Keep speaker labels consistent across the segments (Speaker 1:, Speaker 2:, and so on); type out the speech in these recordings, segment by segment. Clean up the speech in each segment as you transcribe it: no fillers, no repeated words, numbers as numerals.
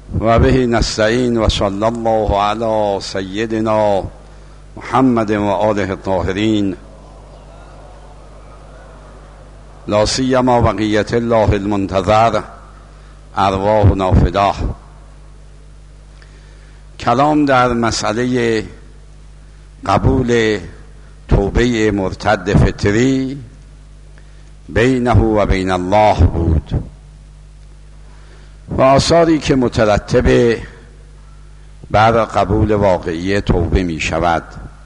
Speaker 1: و به نستعین و صلی الله علی سیدنا محمد و آله الطاهرین لا سیما بقیت الله المنتظر ارواحنا فداه. کلام در مسئله قبول توبه مرتد فطری بینه و بین الله بود و آثاری که مترتب بر قبول واقعی توبه می شود.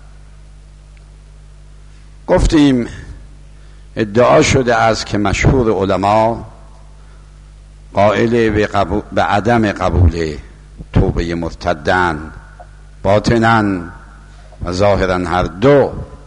Speaker 1: گفتیم ادعا شده است که مشهور علما قائل به عدم قبول توبه مرتدن، باطناً و ظاهراً هر دو،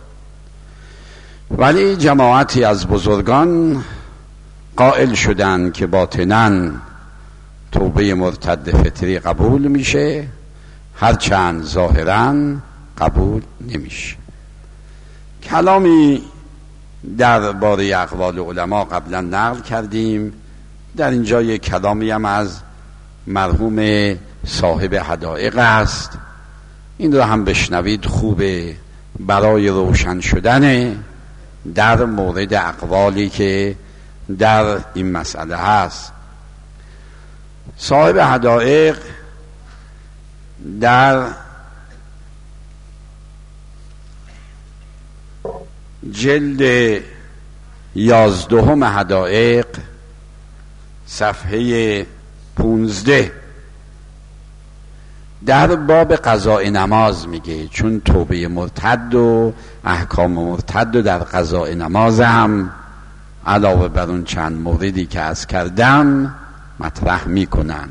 Speaker 1: ولی جماعتی از بزرگان قائل شدند که باطناً توبه مرتد فطری قبول میشه، هرچند ظاهراً قبول نمیشه. کلامی درباره اقوال علما قبلا نقل کردیم. در اینجا یک کلامی هم از مرحوم صاحب حدائق است، این رو هم بشنوید، خوبه برای روشن شدن در مورد اقوالی که در این مسئله هست. صاحب حدائق در جلد 11 حدائق صفحه 15 در باب قضاء نماز میگه، چون توبه مرتد و احکام مرتد و در قضاء نماز هم علاوه بر اون چند موردی که عرض کردم مطرح میکنن.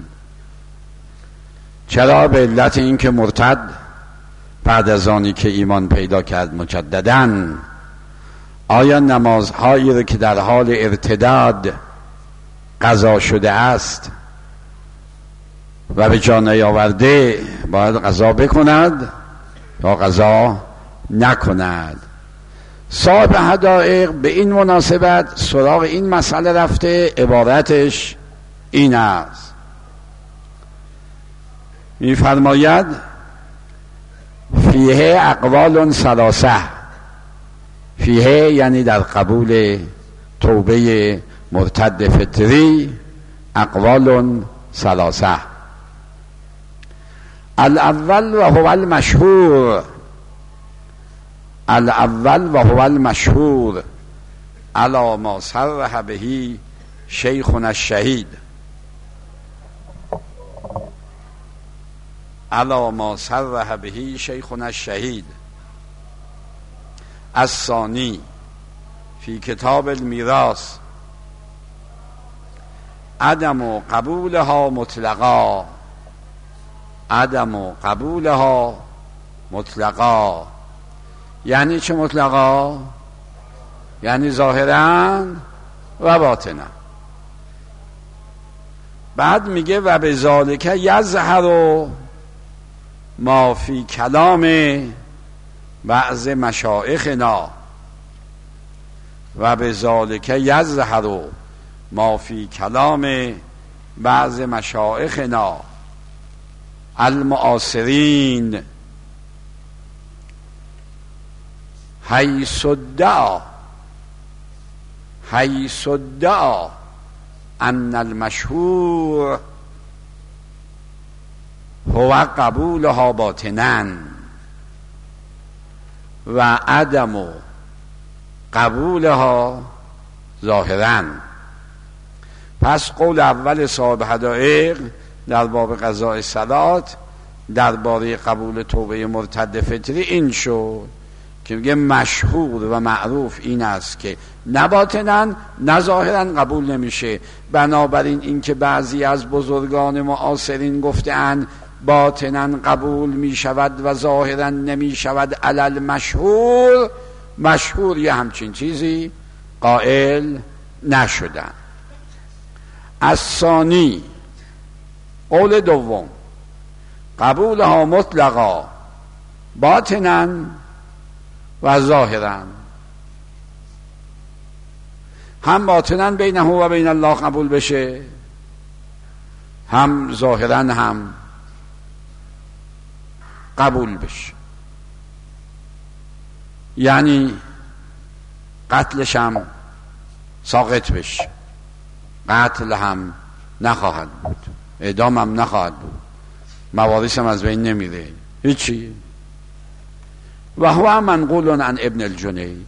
Speaker 1: چرا؟ به علت این که مرتد بعد از آنی که ایمان پیدا کرد مجدداً آیا نمازهایی رو که در حال ارتداد قضا شده است و به جا نیاورده باید قضا بکند یا قضا نکند؟ صاحب حدائق به این مناسبت سراغ این مسئله رفته، عبارتش این است، می‌فرماید فیه اقوال ثلاثه، فیه یعنی در قبول توبه مرتد فطری اقوال ثلاثه. الاول و هو المشهور، الاول و هو المشهور علی ما صرح به شیخنا الشهید، علی ما صرح به شیخنا الشهید. الثانی فی کتاب المیراث عدم قبولها مطلقا، عدم قبولها مطلقا. یعنی چه مطلقا؟ یعنی ظاهراً و باطناً. بعد میگه و بذالک یظهر ما فی کلام بعض مشایخنا، و بذالک یظهر ما فی کلام بعض مشایخنا المعاصرین حیث ادعا ان المشهور هو قبولها باطناً و عدم قبولها ظاهراً. پس قول اول صاحب حدائق در باب قضاء صلات درباره قبول توبه مرتد فطری این شد که میگه مشهور و معروف این است که نه باطناً نه ظاهراً قبول نمیشه. بنابراین این که بعضی از بزرگان معاصرین گفتند باطناً قبول می شود و ظاهراً نمی شود، علل مشهور، مشهور یه همچین چیزی قائل نشدن. الثانی، قول دوم، قبولها مطلقا باطناً و ظاهراً، هم باطناً بینه و بین الله قبول بشه هم ظاهرا هم قبول بشه، یعنی قتلش هم ساقط بشه، قتل هم نخواهد بود، اعدام هم نخواهد بود، موارث هم از بین نمیره، هیچی. و هو منقول عن ابن الجنید.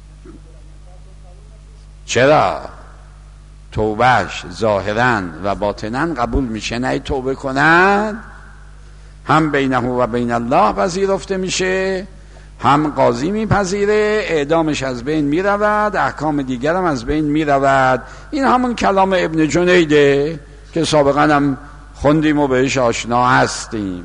Speaker 1: چرا؟ توبهش ظاهراً و باطناً قبول میشه، نه توبه کنن هم بینه و بین الله پذیرفته میشه، هم قاضی میپذیره، اعدامش از بین میرود، احکام دیگر هم از بین میرود. این همون کلام ابن جنیده که سابقا هم خوندیم و بهش آشنا هستیم.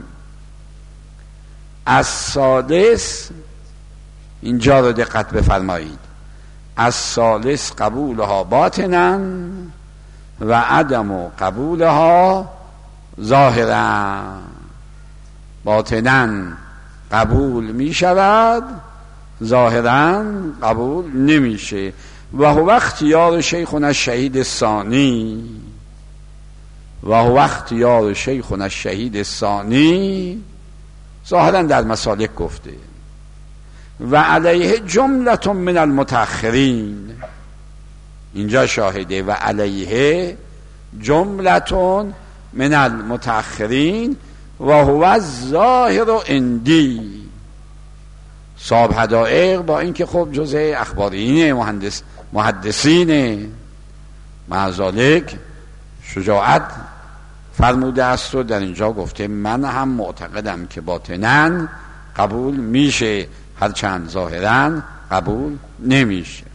Speaker 1: از سادس، اینجا رو دقت بفرمایید، از سالس قبولها باطنا و عدم قبولها ظاهرا. باطنا قبول می شود، ظاهرا قبول نمیشه. و هو اختیار شیخنا الشهید الثانی، و هو اختیار شیخنا الشهید الثانی، ظاهرا در مسالک گفته. و علیه جملة من المتأخرین، اینجا شاهده، و علیه جملة من المتأخرین و هو الظاهر عندی. صاحب حدائق با اینکه خب جزء اخبارین محدثین مع ذالک شجاعت فرموده است و در اینجا گفته من هم معتقدم که باطناً قبول میشه، هرچند ظاهراً قبول نمیشه.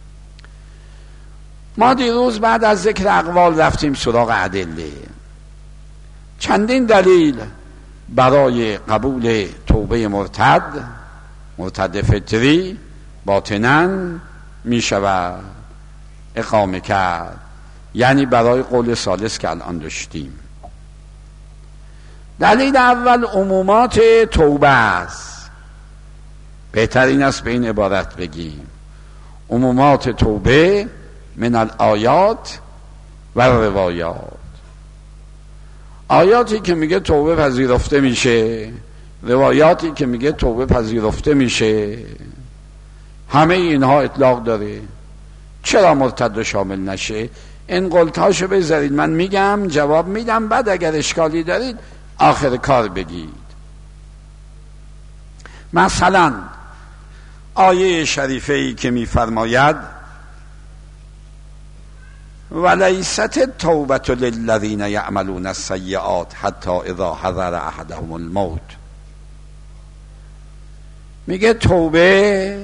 Speaker 1: ما دیروز بعد از ذکر اقوال رفتیم سراغ ادله. چندین دلیل برای قبول توبه مرتد فطری باطناً میشود اقامه کرد، یعنی برای قول ثالث که الان داشتیم. دلیل اول عمومات توبه است. بهترین است به این عبارت بگیم عمومات توبه من الآیات و روایات. آیاتی که میگه توبه پذیرفته میشه، روایاتی که میگه توبه پذیرفته میشه، همه اینها اطلاق داره. چرا مرتد شامل نشه؟ این قلتاشو بذارید، من میگم جواب میدم، بعد اگر اشکالی دارید آخر کار بگید. مثلا آیه شریفه‌ای که میفرماید ولیست التوبة للذین یعملون السیئات حتی اذا حضر احدهم الموت، میگه توبه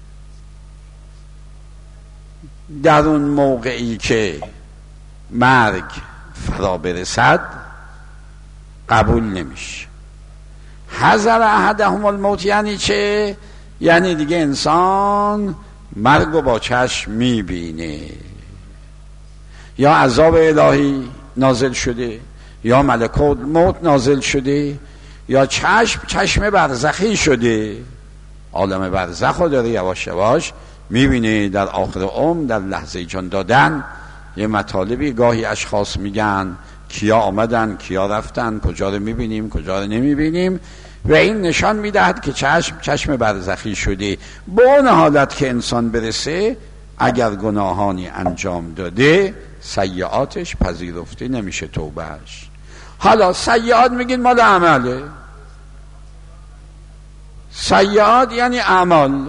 Speaker 1: در اون موقعی که مرگ فرا برسد قبول نمیشه. حضر احدهم الموت یعنی چه؟ یعنی دیگه انسان مرگ رو با چشم میبینه، یا عذاب الهی نازل شده، یا ملکوت موت نازل شده، یا چشم برزخی شده، عالم برزخ رو داره یواش یواش میبینه. در آخر عمر، در لحظه جان دادن، یه مطالبی گاهی اشخاص میگن کیا آمدن کیا رفتن، کجا رو میبینیم کجا رو نمیبینیم، و این نشان میدهد که چشم برزخی شده. با اون حالت که انسان برسه، اگر گناهانی انجام داده سیئاتش پذیرفته نمیشه توبهش. حالا سیئات میگین مال عمله، سیئات یعنی اعمال،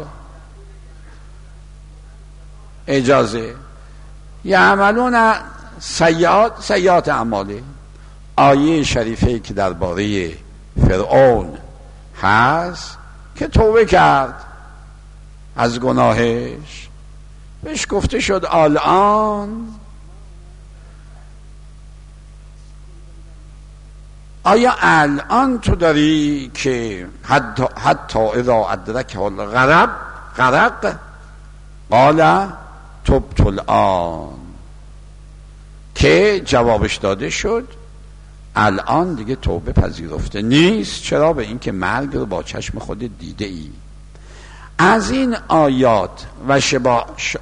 Speaker 1: اجازه یعملون سیئات اعماله. آیه شریفه که درباره فرعون هست که توبه کرد از گناهش، بهش گفته شد الان آیا الان تو داری که حتی اذا ادرک غرق قال تبت الان، که جوابش داده شد الان دیگه توبه پذیرفته نیست. چرا؟ به این که مرگ رو با چشم خود دیده ای. از این آیات و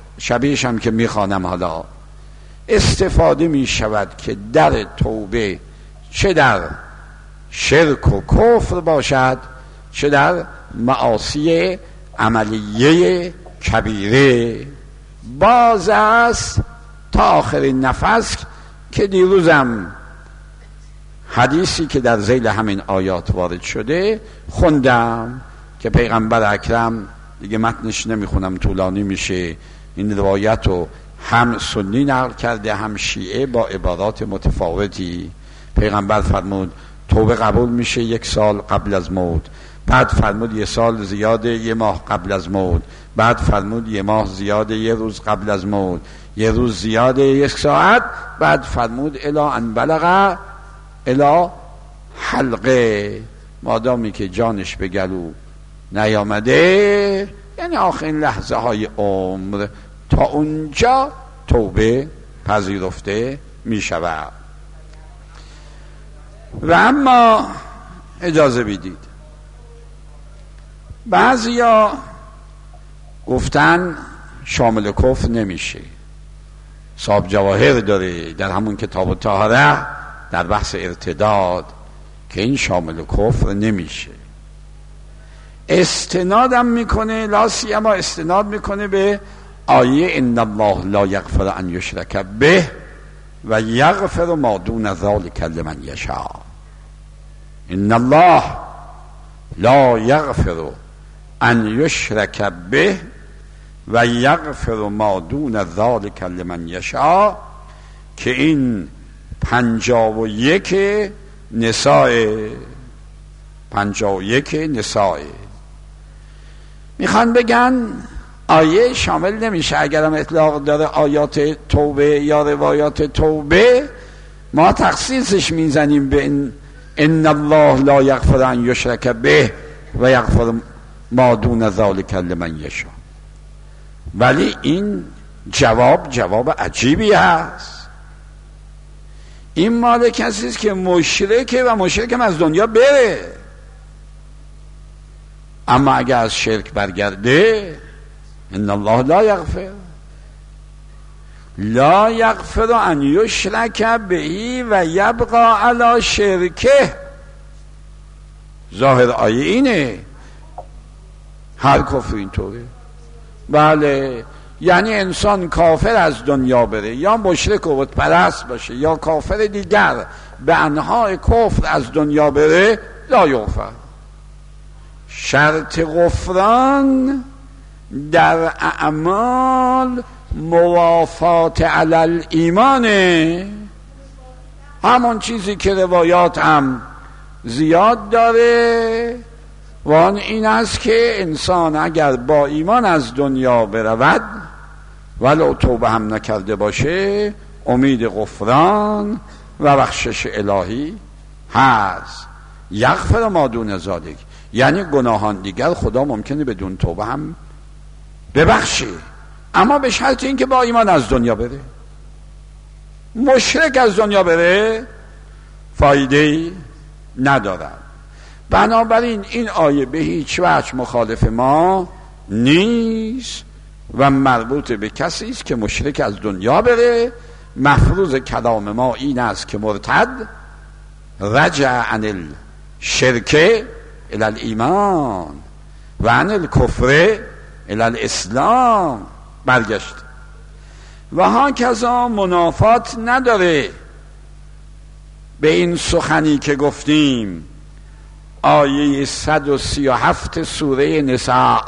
Speaker 1: شبیهش هم که میخوانم حالا استفاده میشود که در توبه چه در شرک و کفر باشد، چه در معاصی عملیه کبیره. باز است تا آخرین نفس که دیروزم حدیثی که در ذیل همین آیات وارد شده خوندم که پیغمبر اکرم، دیگه متنش نمیخونم طولانی میشه، این روایت رو هم سنی نقل کرده هم شیعه با عبارات متفاوتی. پیغمبر فرمود توبه قبول میشه 1 سال قبل از موت، بعد فرمود 1 سال زیاده 1 ماه قبل از موت، بعد فرمود 1 ماه زیاده 1 روز قبل از موت، 1 روز زیاده 1 ساعت، بعد فرمود الا ان بلغ الا حلقه، مادامی که جانش به گلو نیامده، یعنی آخرین لحظه های عمر، تا اونجا توبه پذیرفته می شود. و اما اجازه بدید، بعضیا گفتن شامل کفر نمیشه. صاحب جواهر داره در همون کتاب الطهاره در بحث ارتداد که این شامل کفر نمیشه. استنادم میکنه، لا سیما استناد میکنه به آیه ان الله لا یغفر ان یشرک به و یغفر ما دون ذلک لمن یشاء. ان الله لا یغفر ان یشرک به و یغفر ما دون ذلک لمن یشاء، که این 51 نساء میخوان بگن آیه شامل نمیشه. اگرم اطلاق داره آیات توبه یا روایات توبه، ما تخصیصش میزنیم به ان الله لا یغفر ان یشرک به و یغفر ما دون ذلک لمن یشاء. ولی این جواب عجیبی هست. این مال کسی است که مشرکه و مشرکم از دنیا بره، اما اگر از شرک برگرده ان الله لا یغفر ان یشرک به و یبقى علی شرکه. ظاهر آیه اینه، هر کفر اینطوره. بله، یعنی انسان کافر از دنیا بره یا مشرک و بت پرست باشه یا کافر دیگر به انواع کفر از دنیا بره، لا یغفر. شرط غفران در اعمال موافات علی الایمانه، همون چیزی که روایات هم زیاد داره و آن این است که انسان اگر با ایمان از دنیا برود ولو توبه هم نکرده باشه، امید غفران و بخشش الهی هست. یغفر ما دون ذلک، یعنی گناهان دیگر خدا ممکنه بدون توبه هم ببخشه، اما به شرط اینکه با ایمان از دنیا بره. مشرک از دنیا بره فایده‌ای ندارد. بنابراین این آیه به هیچ وجه مخالف ما نیست و مربوط به کسی است که مشرک از دنیا بره. مفروض کلام ما این است که مرتد رجع عن الشرک الی الایمان و عن الکفر الی الاسلام برگشت. و هاکذا منافات نداره به این سخنی که گفتیم آیه 137 سوره نساء،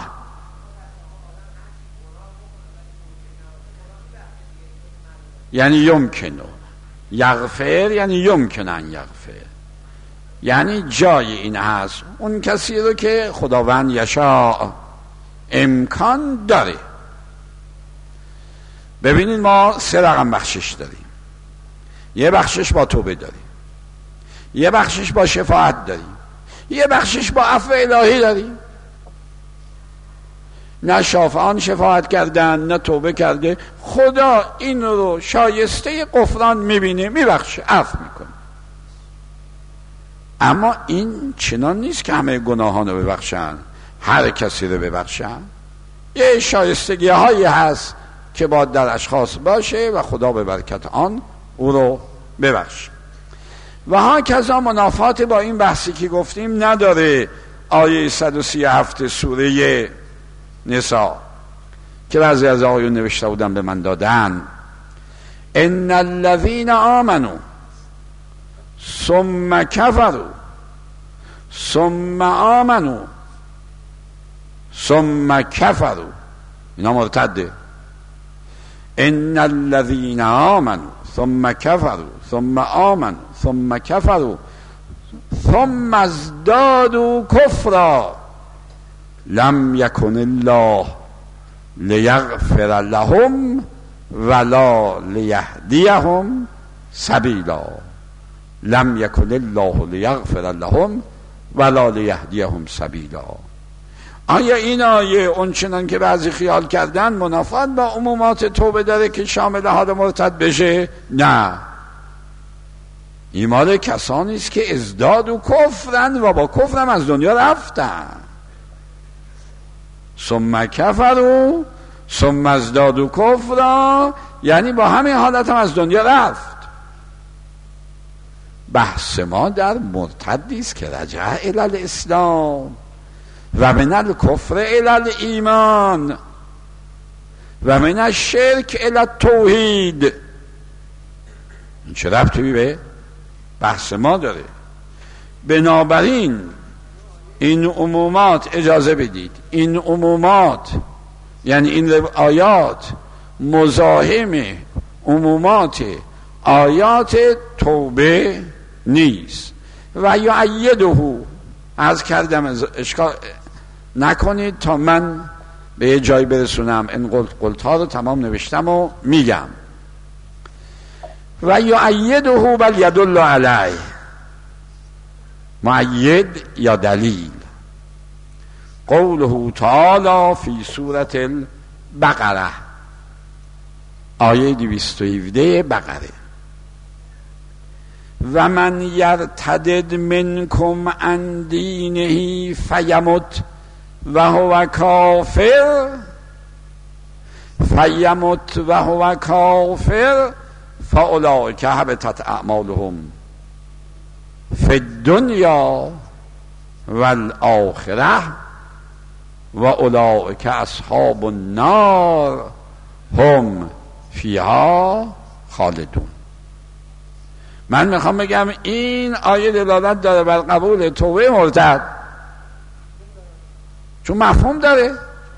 Speaker 1: یعنی یمکنو یغفر، یعنی یمکن ان یغفر، یعنی جای این هست اون کسی رو که خداوند یشاء امکان داره. ببینید ما 3 رقم بخشش داریم. یه بخشش با توبه داریم، یه بخشش با شفاعت داریم، یه بخشش با عفو الهی داریم. نه شافعان شفاعت کردن نه توبه کرده، خدا این رو شایسته غفران میبینه، میبخشه، عفو میکنه. اما این چنان نیست که همه گناهان رو ببخشن، هر کسی رو ببخشن. یه شایستگی هایی هست که باید در اشخاص باشه و خدا به برکت آن او رو ببخشه. و هاکذا منافات با این بحثی که گفتیم نداره آیه 137 سوره نساء که بعضی از آیون نوشته بودن به من دادن. ان الذين آمنوا ثم كفروا ثم آمنوا ثم كفروا، اینا مرتده. ان الذين آمنوا ثم كفروا ثم آمنوا ثم كفروا ثم ازدادوا كفرا لم يكن الله لیغفر لهم ولا لیهدیهم سبیلا. لم یکن الله لیغفر لهم ولا لیهدیهم سبیلا. آیا این آیه اونچنان که بعضی خیال کردن منافات با عمومات توبه داره که شامل حال مرتد بشه؟ نه، این مال کسانی است که ازداد و کفرن و با کفرم از دنیا رفتن. ثم کفروا ثم ازدادوا کفرا، یعنی با همین حالت هم از دنیا رفت. بحث ما در مرتدی است که رجع الی الاسلام و من الکفر الی الایمان و من الشرک الی التوحید. این چه ربطی به بحث ما داره؟ بنابراین این عمومات، اجازه بدید، این عمومات یعنی این آیات مزاحم عمومات آیات توبه نیست. و یعیده، عرض کردم اشکال نکنید تا من به یه جایی برسونم. این قلت ها رو تمام نوشتم و میگم. و یعیده بل یدل علیه، معید یا دلیل. قوله تعالی فی سورة البقره، آیه 217 بقره: و من یرتدد منکم عن دینه فیمت و هو کافر فاولئک حبطت اعمالهم فی الدنیا والآخرة و اولئک اصحاب النار هم فیها خالدون. من میخوام بگم این آیه دلالت داره بر قبول توبه مرتد، چون مفهوم داره.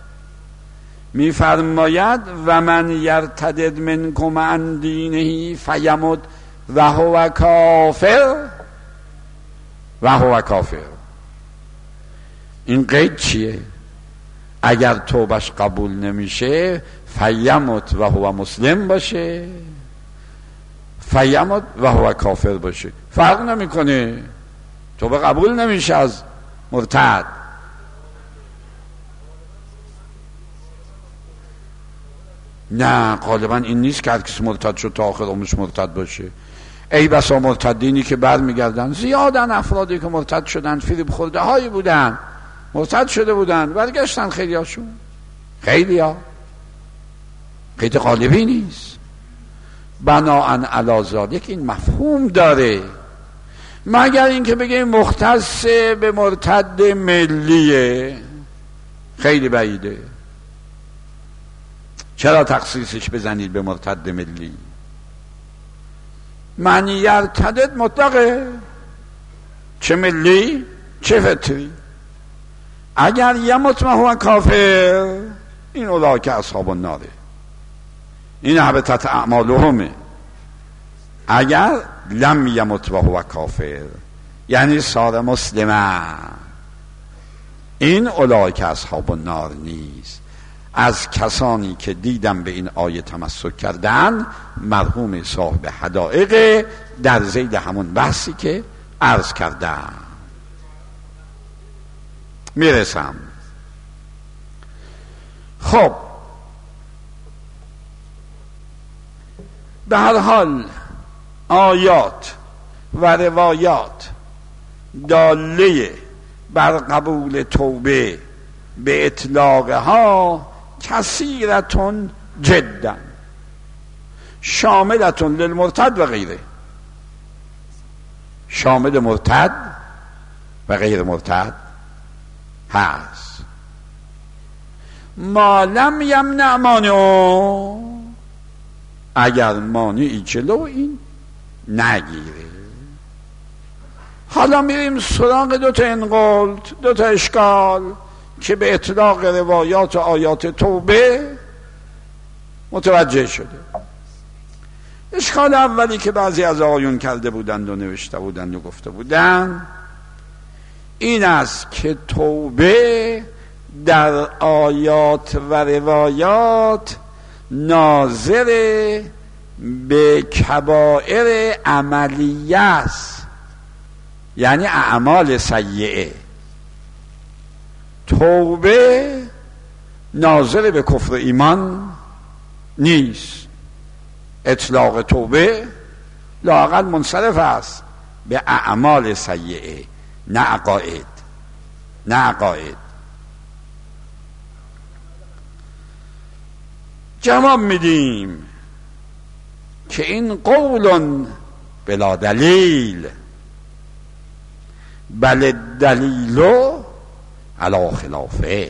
Speaker 1: میفرماید و من یرتدد منکم عن دینه فیمت و هو کافر. این قید چیه؟ اگر توبش قبول نمیشه فیمت و هو مسلم باشه، فیمت و هو کافر باشه، فرق نمیکنه، توبه قبول نمیشه از مرتد. نه، غالبا این نیست که هر کسی مرتد شد تا آخر عمرش مرتد باشه. ای بسا مرتدینی که برمیگردن، زیادن افرادی که مرتد شدن، فریب خورده هایی بودن، مرتد شده بودن، برگشتن خیلی هاشون، خیلی ها، قید غالبی نیست. بناءً علی ذالک این مفهوم داره، مگر اینکه بگیم مختص به مرتد ملیه، خیلی بعیده. چرا تخصیصش بزنید به مرتد ملی؟ من یرتدد مطلقه، چه ملی چه فطری. اگر یمت و هو کافر، این اولئک اصحاب الناره، این حبطت اعمالهم. اگر لم یمت و هو کافر یعنی صار مسلما، این اولئک اصحاب النار نیست. از کسانی که دیدم به این آیه تمسک کردن، مرحوم صاحب حدائق در ذیل همون بحثی که عرض کردم. میرسم. خب به هر حال آیات و روایات داله بر قبول توبه به اطلاقها کثیرتون جدا، شاملتون للمرتد و غیره. شامل مرتد و غیر مرتد هست. ما لم یمنع مانع، اگر مانعی جلو این نگیره. حالا میریم سراغ دو تا انقلت، دو تا اشکال که به اطلاق روایات و آیات توبه متوجه شده. اشکال اولی که بعضی از آقایون کرده بودند و نوشته بودند و گفته بودند این است که توبه در آیات و روایات ناظر به کبائر عملیه است، یعنی اعمال سیئه. توبه ناظر به کفر ایمان نیست. اطلاق توبه لااقل منصرف است به اعمال سیئه، نه عقاید. نه عقاید. جواب میدیم که این قول بلا دلیل، بل دلیل علی خلافه.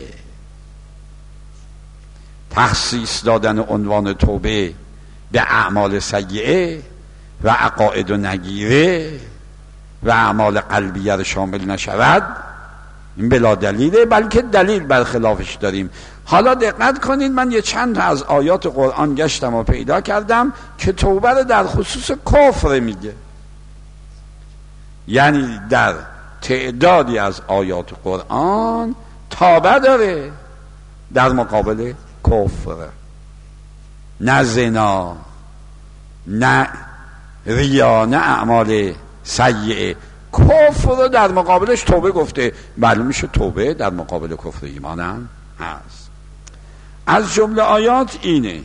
Speaker 1: تخصیص دادن عنوان توبه به اعمال سیئه و عقاید و نگیره و اعمال قلبیه رو شامل نشود، این بلا دلیله، بلکه دلیل برخلافش داریم. حالا دقت کنید، من یه چند تا از آیات قرآن گشتم و پیدا کردم که توبه رو در خصوص کفر میگه. یعنی در تعدادی از آیات قرآن توبه داره در مقابل کفر، نه زنا، نه ریا، نه اعمال سیئه. کفر رو در مقابلش توبه گفته. معلوم میشه توبه در مقابل کفر ایمان هم هست. از جمله آیات اینه: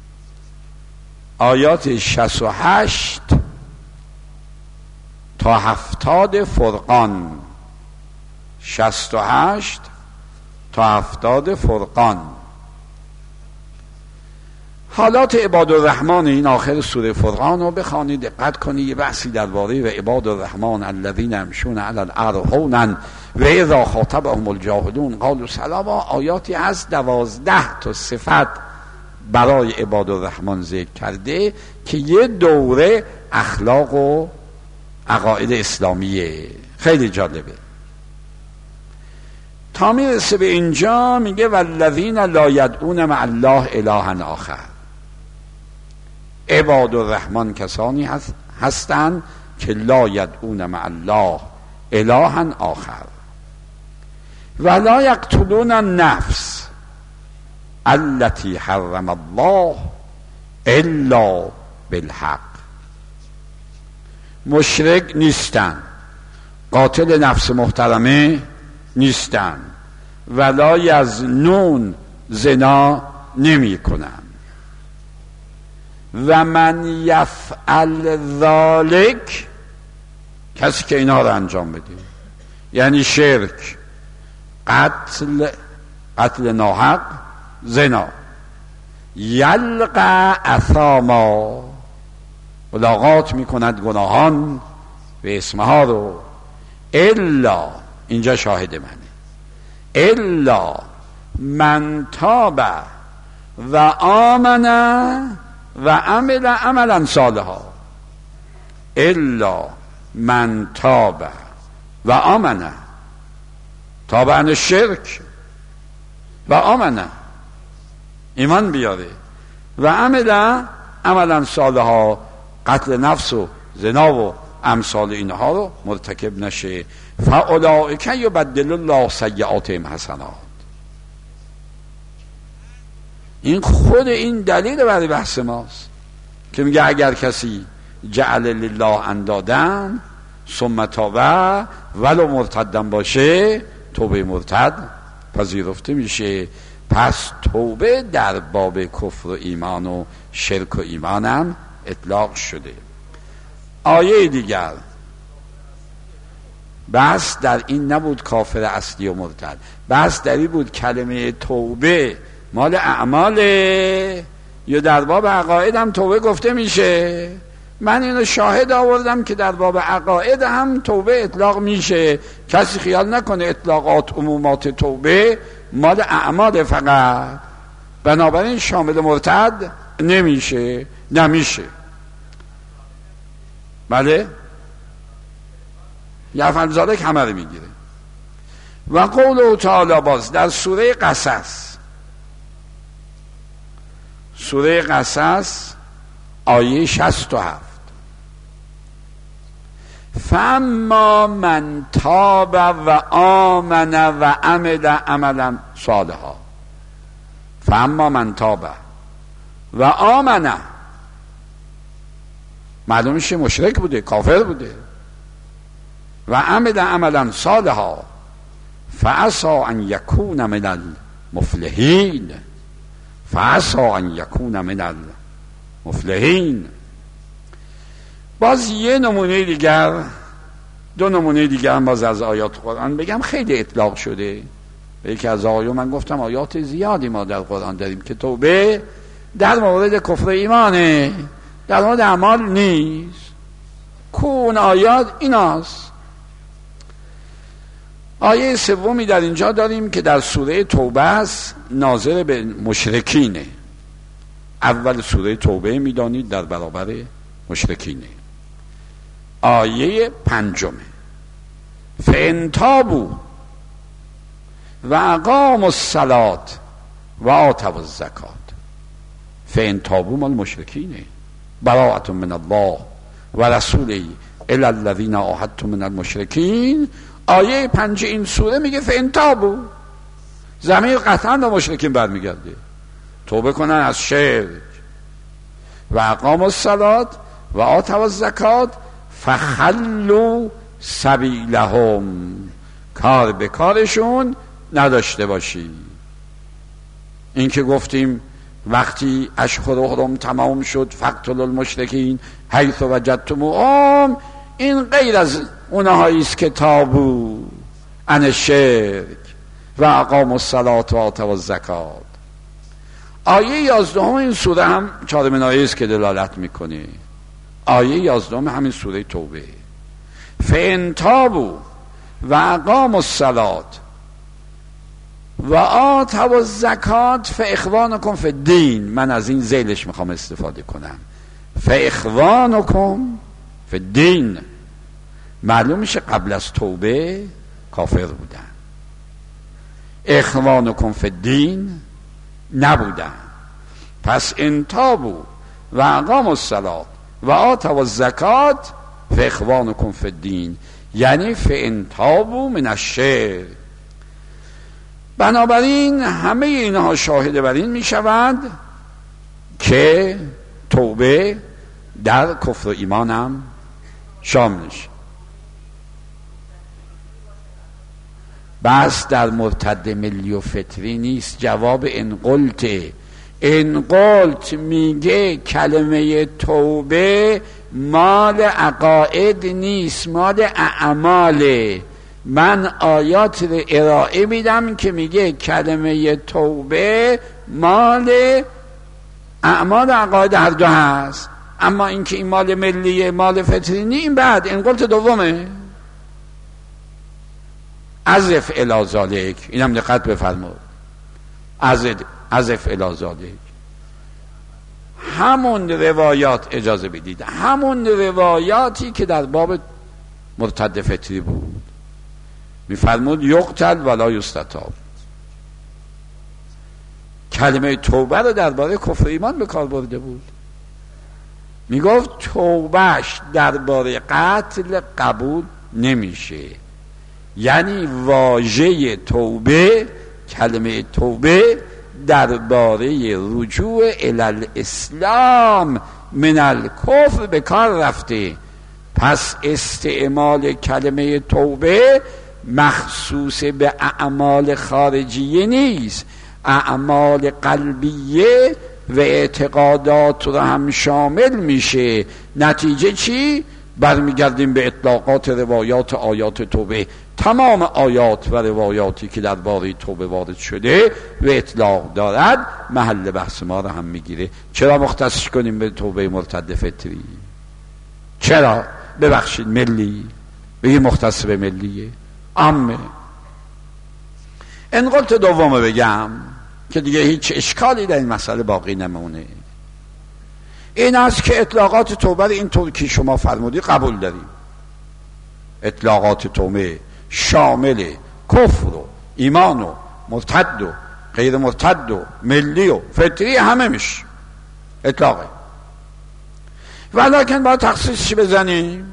Speaker 1: آیات 68 تا 70 فرقان، 68 تا 70 فرقان. حالات عباد الرحمن این آخر سوره فرقان رو بخوانید، دقت کنید، یه بحثی درباره و عباد الرحمن الذین یمشون علی الارض هونا و اذا خاطبهم الجاهلون قالوا سلاما. آیاتی هست 12 تا صفت برای عباد الرحمن ذکر کرده که یه دوره اخلاق و عقاید اسلامیه. خیلی جالبه. تا میرسه به اینجا میگه والذین لا یدعون مع الله الها آخر. عباد الرحمن کسانی هستند که لا یدعون مع الله الها آخر ولا یقتلون النفس التي حرم الله الا بالحق. مشرک نیستن، قاتل نفس محترمه نیستن، ولا یزنون، زنا نمی کنن. و من یفعل ذالک، کسی که اینا رو انجام بده، یعنی شرک، قتل ناحق، زنا، یلقى اثاما، ملاقات میکند گناهان و اسمها رو، الا، اینجا شاهد منه، الا من تاب و آمن و عمل عملا صالحا. الا من تاب و آمن، تاب عن الشرک و آمن، ایمان بیاره، و عمل عملا صالحا، قتل نفس و زنا و امثال اینها رو مرتکب نشه. فاولئک یبدل الله سیئاتهم حسنات. این خود این دلیل برای بحث ماست که میگه اگر کسی جعل لله اندادن ثم توبه ولو مرتدن باشه، توبه مرتد پذیرفته میشه. پس توبه در باب کفر و ایمان و شرک و ایمان هم اطلاق شده. آیه دیگر بس در این نبود کافر اصلی و مرتد، بس در این بود کلمه توبه مال اعماله یا در باب عقاید هم توبه گفته میشه. من اینو شاهد آوردم که در باب عقاید هم توبه اطلاق میشه. کسی خیال نکنه اطلاقات عمومات توبه مال اعمال فقط، بنابراین شامل مرتد نمیشه. بله یفعل ذلک همه رو میگیره. و قوله تعالی باز در سوره قصص آیه 67 فاما من تاب و آمن و عمل عملا صالحا. فاما من تاب و آمن، معلوم میشه مشرک بوده، کافر بوده، و عمل عملا صالحا فعسى ان یکون من المفلحین. باز یه نمونه دیگر، دو نمونه دیگر هم باز از آیات قرآن بگم. خیلی اطلاق شده به یکی از آیات. من گفتم آیات زیادی ما در قرآن داریم که توبه در مورد کفر ایمانه، در مورد اعمال نیست. کون آیات ایناست. آیه سومی در اینجا داریم که در سوره توبه است، ناظر به مشرکینه. اول سوره توبه میدانید در برابر مشرکینه. آیه 5 فإن تابوا و اقاموا الصلاة و آتوا الزکات. فإن تابوا مال مشرکینه، براءة من الله و رسوله الی الذین عاهدتم من المشرکین. آیه 5 این سوره میگه فإن تابوا، ضمیر قطعا به مشرکین برمیگرده، توبه کنن از شرک. و اقاموا الصلاة و آتوا الزکات فخلوا سبیلهم، کار به کارشون نداشته باشی. این که گفتیم وقتی اشهر حرم تمام شد فقتلوا المشرکین حیث وجدتموهم، این غیر از اونهایی است که تابو عن الشرک و اقاموا الصلاة و آتوا الزکات. آیه 11 این سوره هم چهارمین آیه است که دلالت میکنه. آیه 11 همین سوره توبه. فإن تابوا و اقاموا الصلاة و آتوا الزکات فاخوانکم فی الدین. من از این ذیلش میخوام استفاده کنم. فاخوانکم فی الدین، معلوم میشه قبل از توبه کافر بودن، اخوانکم فی الدین نبودن. پس ان تابوا و اقاموا الصلاة و آتوا الزکات فاخوانکم فی الدین، یعنی فإن تابوا من الشرک. بنابراین همه اینها شاهد بر این می شود که توبه در کفر و ایمان هم شامل میشه. بس در مرتد ملی و فطری نیست. جواب ان قلت میگه کلمه توبه مال عقاید نیست، مال اعماله. من آیات رو ارائه میدم که میگه کلمه توبه مال اعمال عقاید هر دو هست، اما اینکه این مال ملیه مال فطری نی، این بعد این قلت دومه. عزف الی ذالک، اینم دقت بفرمایید، عزف الی ذالک. همون روایات، اجازه بدید، همون روایاتی که در باب مرتد فطری بود میفرمود یقتل ولا یستتاب. کلمه توبه رو درباره کفر ایمان به کار برده بود. میگفت توبهش درباره قتل قبول نمیشه. یعنی واژه توبه، کلمه توبه درباره رجوع الی الاسلام من الکفر به کار رفته. پس استعمال کلمه توبه مخصوص به اعمال خارجیه نیست، اعمال قلبیه و اعتقادات رو هم شامل میشه. نتیجه چی؟ برمیگردیم به اطلاقات روایات آیات توبه. تمام آیات و روایاتی که درباره توبه وارد شده و اطلاق دارد محل بحث ما رو هم میگیره. چرا مختصش کنیم به توبه مرتد فطری؟ چرا؟ ببخشید ملی، بگی مختص به ملیه، عامه. انقلت دومه بگم که دیگه هیچ اشکالی در این مسئله باقی نمونه، این است که اطلاقات توبه این طور که شما فرمودی قبول داریم. اطلاقات توبه شامل کفر و ایمان و مرتد و غیر مرتد و ملی و فطری همه میشه اطلاقه، ولیکن باید تخصیصش بزنیم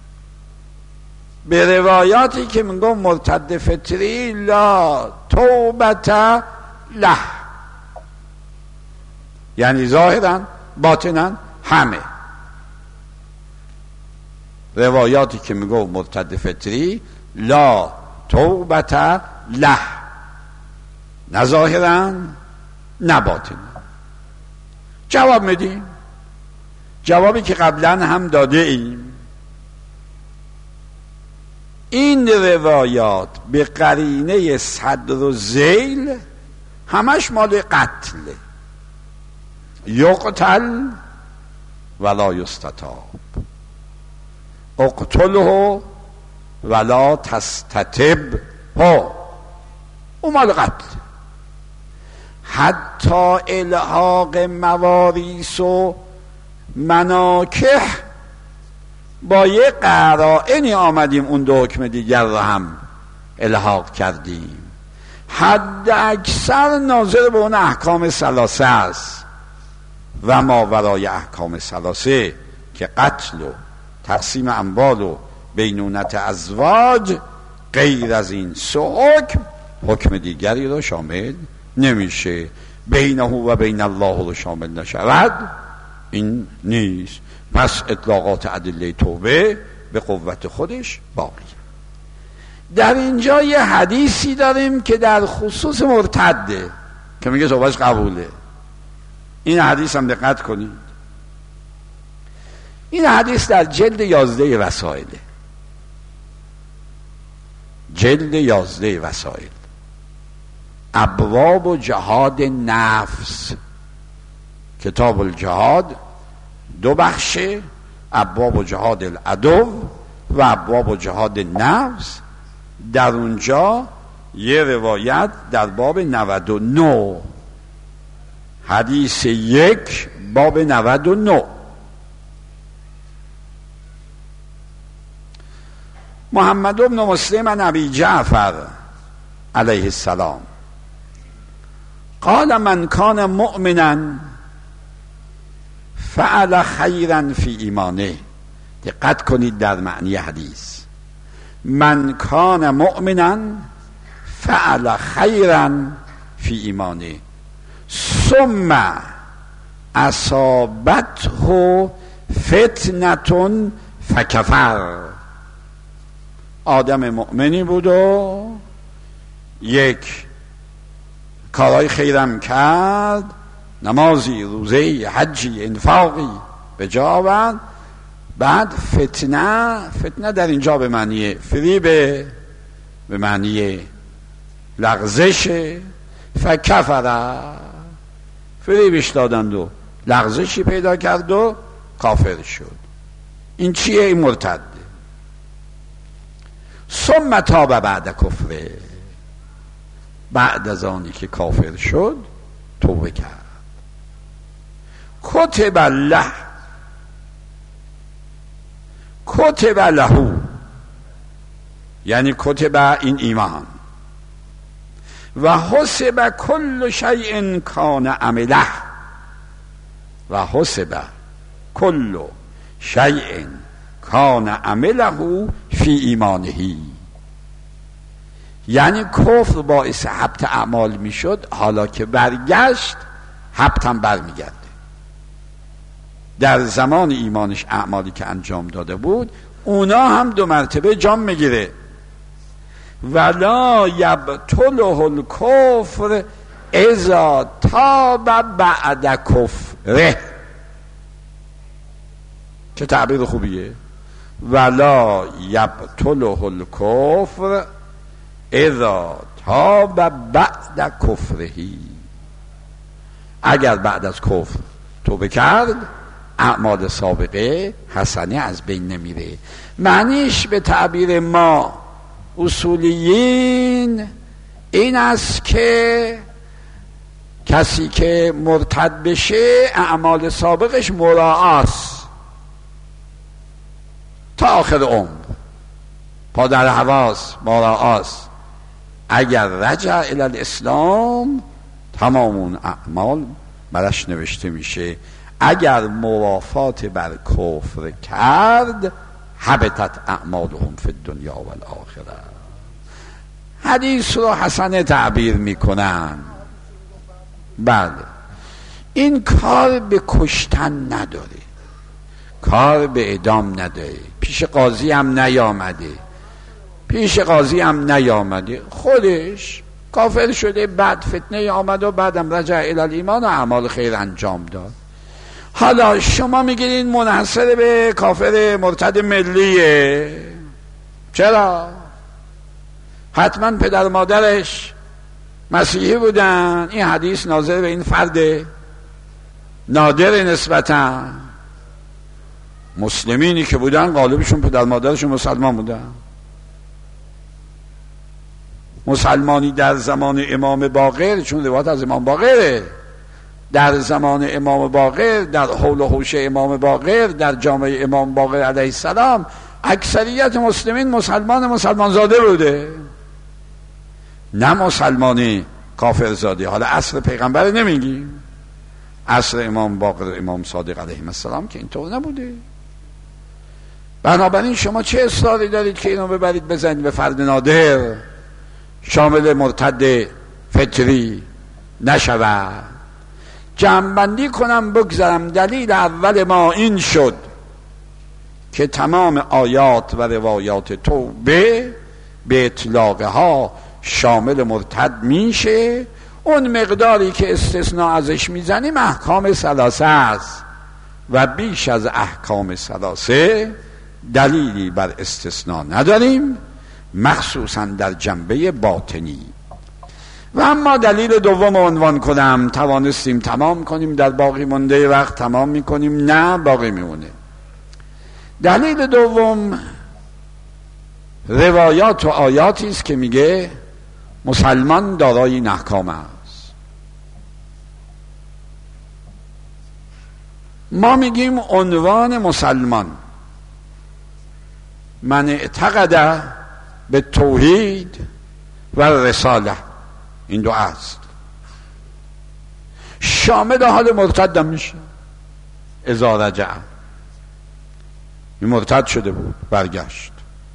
Speaker 1: به روایاتی که میگم مرتد فطری لا توبت له، یعنی ظاهرا باطنا همه. روایاتی که میگم مرتد فطری لا توبت له، نه ظاهرا نه باطنا. جواب میدیم، جوابی که قبلا هم داده ایم. این روایات به قرینه صدر و ذیل همش مال قتله، یقتل ولا یستتاب، اقتله ولا تستتب ها، اون مال قتل. حتی الحاق مواریث و مناکح با یه قرائنی آمدیم اون دو حکم دیگر رو هم الحاق کردیم. حد اکثر ناظر به اون احکام ثلاثه است و ما ورای احکام ثلاثه که قتل و تقسیم اموال و بینونت ازواج، غیر از این سه حکم دیگری رو شامل نمیشه. بینه و بین الله رو شامل نشود این نیست. پس اطلاقات ادله توبه به قوت خودش باقی. در اینجا یه حدیثی داریم که در خصوص مرتده که میگه توبهش قبوله. این حدیث هم دقت کنید، این حدیث در جلد 11 وسائله، جلد 11 وسائل، ابواب و جهاد نفس، کتاب الجهاد، دو بخشه، ابواب و جهاد العدو و ابواب و جهاد نفس. در اونجا یه روایت در باب 99، حدیث 1 باب 99، محمد بن مسلم عن ابی جعفر علیه السلام قال من کان مؤمنا فعل خیرا فی ایمانه. دقت کنید در معنی حدیث، من کان مؤمنا فعل خیرا فی ایمانه ثم اصابته فتنة فکفر. آدم مؤمنی بود و یک کارهای خیرم کرد، نمازی، روزهی، حجی، انفاقی به جا آورد، بعد فتنه در اینجا به معنی فریبه، به معنی لغزش، فکفر، فریبش دادند و لغزشی پیدا کرد و کافر شد. این چیه؟ این مرتد. ثم تاب بعد کفره، بعد از آنی که کافر شد توبه کرد. کتب له یعنی کتب این ایمان، و حسب کل شیء کان عمله، و حسب کل شیء کان عمله فی ایمانه. یعنی کفر باعث حبط اعمال میشد، حالا که برگشت حبط هم برمیگرده. در زمان ایمانش اعمالی که انجام داده بود اونا هم 2 مرتبه جام میگیره. ولا یبطله الکفر اذا تاب بعد کفره. چه تعبیر خوبیه. ولا یبطله الکفر اذا تاب بعد کفرهی. اگر بعد از کفر توبه کرد اعمال سابقه حسنه از بین نمیره. معنیش به تعبیر ما اصولیین این است که کسی که مرتد بشه اعمال سابقش مراعاست تا آخر عمر، پادر حواس مراعاست. اگر رجع الی الاسلام تمام اون اعمال برش نوشته میشه. اگر موافات بر کفر کرد حبطت اعمالهم فی الدنیا و الاخره. حدیث رو حسنه تعبیر میکنن. بله، این کار به کشتن نداره، کار به اعدام نداره، پیش قاضی هم نیامده، خودش کافر شده، بعد فتنه آمد و بعدم رجع الی الایمان و اعمال خیر انجام داد. حالا شما میگین منحصر به کافر مرتد ملیه. چرا؟ حتما پدر مادرش مسیحی بودن. این حدیث ناظر به این فرد نادر نسبتا. مسلمینی که بودن غالبشون پدر مادرشون مسلمان بودن. مسلمانی در زمان امام باقر، چون روایت از امام باقره، در زمان امام باقر، در حول و حوش امام باقر، در جامعه امام باقر علیه السلام، اکثریت مسلمین مسلمان زاده بوده، نه مسلمانی کافر زاده. حالا عصر پیغمبر نمیگیم، عصر امام باقر امام صادق علیه السلام که اینطور نبوده. بنابراین شما چه اصراری دارید که اینو ببرید بزنید به فرد نادر شامل مرتد فطری نشود؟ جمع‌بندی کنم بگذارم. دلیل اول ما این شد که تمام آیات و روایات توبه به اطلاقها شامل مرتد میشه. اون مقداری که استثناء ازش میزنیم احکام ثلاثه است و بیش از احکام ثلاثه دلیلی بر استثناء نداریم، مخصوصا در جنبه باطنی. و اما دلیل دوم عنوان کنم، توانستیم تمام کنیم در باقی مونده وقت تمام میکنیم؟ نه، باقی میمونه. دلیل دوم روایات و آیاتی است که میگه مسلمان دارای این احکام است. ما میگیم عنوان مسلمان من اعتقد به توحید و رساله، این دو است. شامل حال مرتد میشه. اذا رجع، این مرتد شده بود برگشت،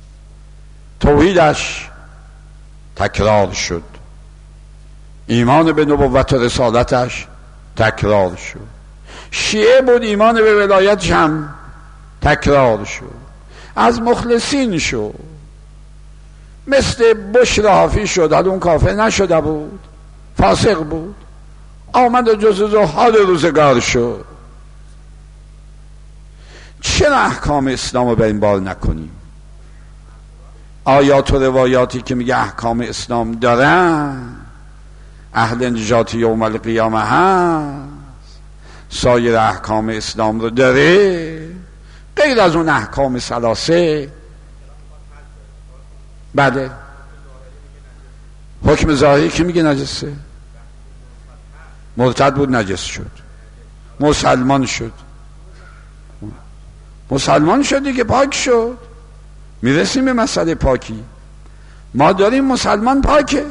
Speaker 1: توحیدش تکرار شد، ایمان به نبوت و رسالتش تکرار شد، شیعه بود ایمان به ولایتش هم تکرار شد، از مخلصین شد، مثل بشر حافی شد. حالا اون کافر نشده بود، فاسق بود، آمد و جز زهاد روزگار شد. چرا احکام اسلام رو به این بار نکنیم؟ آیات و روایاتی که میگه احکام اسلام دارن، اهل نجات یوم القیامه هست، سایر احکام اسلام رو داره، غیر از اون احکام ثلاثه. بله، حکم ظاهری که میگه نجسه، مرتد بود نجس شد، مسلمان شد دیگه، پاک شد. میرسیم به مسئله پاکی. ما داریم مسلمان پاکه.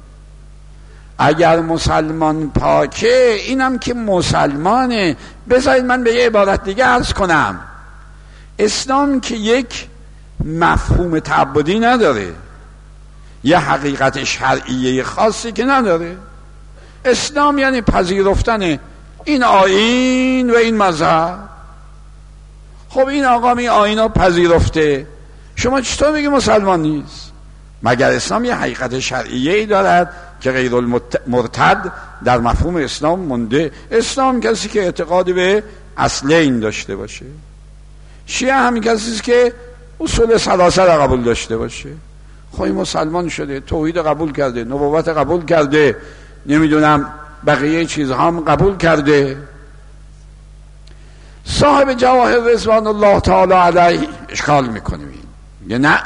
Speaker 1: اگر مسلمان پاکه، اینم که مسلمانه. بذارید من به یه عبارت دیگه عرض کنم. اسلام که یک مفهوم تعبدی نداره، یه حقیقت شرعیه خاصی که نداره. اسلام یعنی پذیرفتن این آیین و این مذهب. خب این آقا می آیین رو پذیرفته، شما چطور میگی مسلمان نیست؟ مگر اسلام یه حقیقت شرعیه‌ای دارد که غیر المرتد در مفهوم اسلام مونده؟ اسلام کسی که اعتقاد به اصلین داشته باشه، شیعه همین کسی است که اصول ثلاثه را قبول داشته باشه. خب این مسلمان شده، توحید قبول کرده، نبوت قبول کرده، نمیدونم بقیه چیزها هم قبول کرده. صاحب جواهر رضوان الله تعالی علیه اشکال میکنیم میگه نه،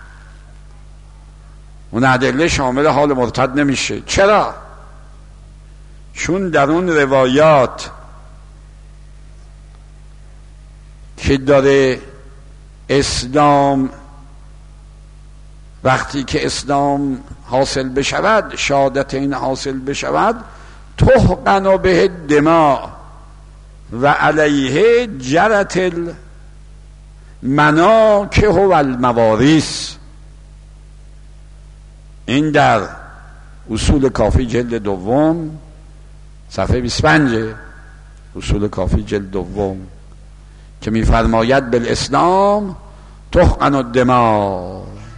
Speaker 1: اون ادله شامل حال مرتد نمیشه. چرا؟ چون در اون روایات که داره اسلام وقتی که اسلام حاصل بشود، شهادت این حاصل بشود، تحقن به دماء و علیه جرت المناکح و الموارث. این در اصول کافی جلد دوم صفحه 25 اصول کافی جلد دوم که می‌فرماید بالاسلام تحقن الدماء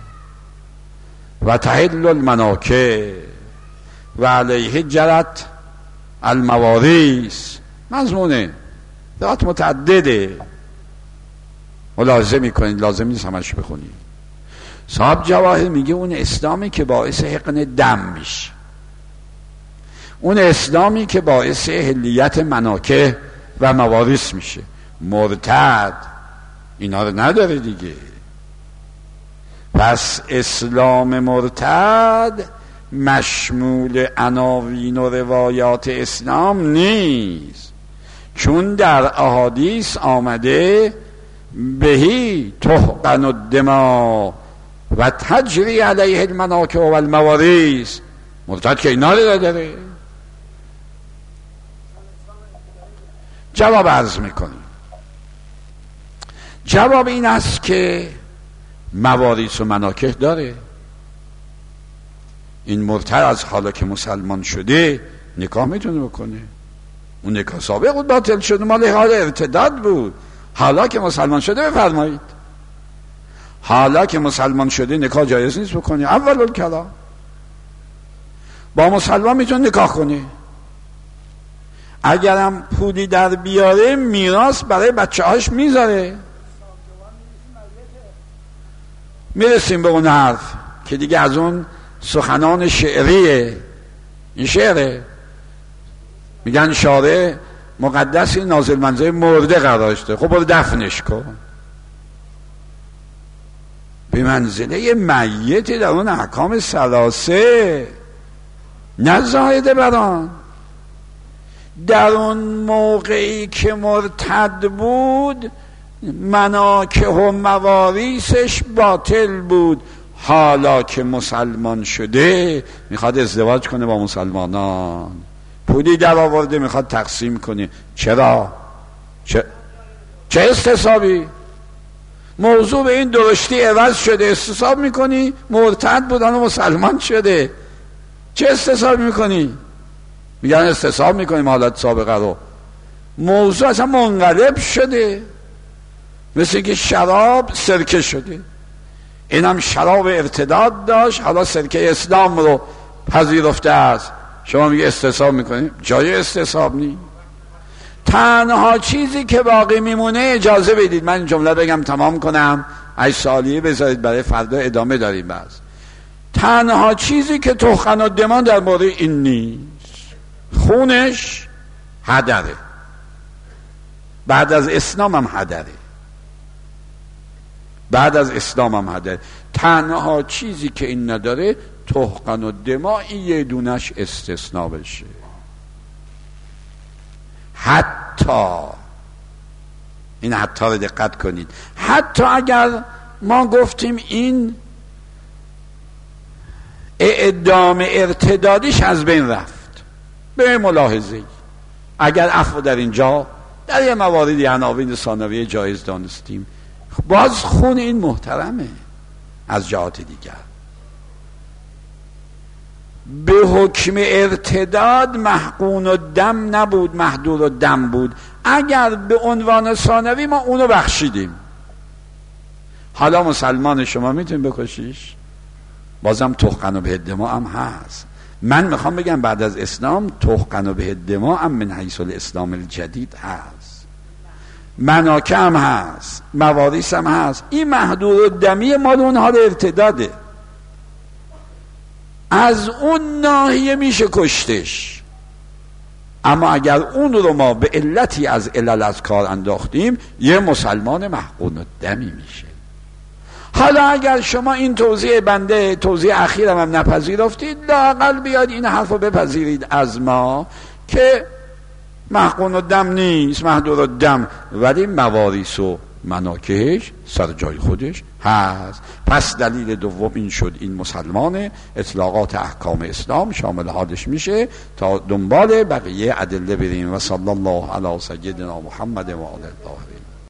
Speaker 1: و تحل المناکح و علیه جرت الموارث. مضمونه دعات متعدده، ملاحظه میکنید، لازم نیست همش بخونید. صاحب جواهر میگه اون اسلامی که باعث حقن دم میشه، اون اسلامی که باعث حلیت مناکح و موارث میشه. مرتد اینا رو نداره دیگه. پس اسلام مرتد مشمول عناوین و روایات اسلام نیست، چون در احادیث آمده بهی تحقن الدماء و تجری علیه المناکح و الموارث. مرتد که اینا رو داره. جواب عرض میکنیم. جواب این است که موارث و مناکح داره. این مرتد از حالا که مسلمان شده نکاح میتونه بکنه. اون نکاح سابق بود باطل شده، مال حال ارتداد بود. حالا که مسلمان شده بفرمایید، حالا که مسلمان شده نکاح جایز نیست بکنه. اول الکلام با مسلمان میتونه نکاح کنه. اگرم پولی در بیاره میراث برای بچه هاش میذاره. میرسیم به اون حرف که دیگه از اون سخنان شعریه. این شعره میگن شارع مقدسی نازل منزل مرده قرار داشته، خب برو دفنش کن. به منزله میت در اون احکام ثلاثه، نه زایده بران. در اون موقعی که مرتد بود مناکح و مواریثش باطل بود. حالا که مسلمان شده میخواد ازدواج کنه با مسلمانان، پولی در آورده میخواد تقسیم کنه. چرا؟ چه استصحابی؟ موضوع به این درشتی عوض شده، استصحاب میکنی؟ مرتد بودن و مسلمان شده، چه استصحاب میکنی؟ میگن استصحاب میکنیم حالت سابقه رو. موضوع اصلا منقلب شده، مثل که شراب سرکه شده. اینم شراب ارتداد داشت، حالا سرکه اسلام رو پذیرفته است. شما میگه استصحاب میکنیم؟ جای استصحاب نیست. تنها چیزی که باقی میمونه، اجازه بدید من این جمله بگم تمام کنم، 8 سالیه بذارید برای فردا ادامه داریم. بس تنها چیزی که تحقن الدماء در مورد این نیست، خونش هدره. بعد از اسلام هم هدره، بعد از اسلام هم هدره. تنها چیزی که این نداره تحقن الدماء، یه دونش استثناء بشه. حتی این حتی رو دقت کنید، حتی اگر ما گفتیم این اعدام ارتدادیش از بین رفت، به ملاحظه اگر عفو در اینجا در یه مواردی عناوین ثانویه جایز دانستیم، باز خون این محترمه. از جهات دیگر به حکم ارتداد محقون و دم نبود، محدود و دم بود. اگر به عنوان ثانوی ما اونو بخشیدیم، حالا مسلمان شما میتونید بکشیش، بازم تحقن به الدماء هم هست. من میخوام بگم بعد از اسلام تحقن به الدماء هم من حیث الاسلام الجدید هست، مناکح هم هست، مواریث هم هست. این محدود و دمی مال اون حال ارتداده، از اون ناحیه میشه کشتش. اما اگر اون رو ما به علتی از علل از کار انداختیم یه مسلمان محقون الدمی میشه. حالا اگر شما این توضیح بنده توضیح اخیرم هم نپذیرفتید، لااقل بیاد این حرف رو بپذیرید از ما که محقون الدم نیست، محدود الدم، ولی مواریث و مناکهش سر جای خودش هست. پس دلیل دوم این شد این مسلمان، اطلاقات احکام اسلام شامل حالش میشه. تا دنبال بقیه ادله بریم. و صلی الله علی سیدنا محمد و آله الطاهرین.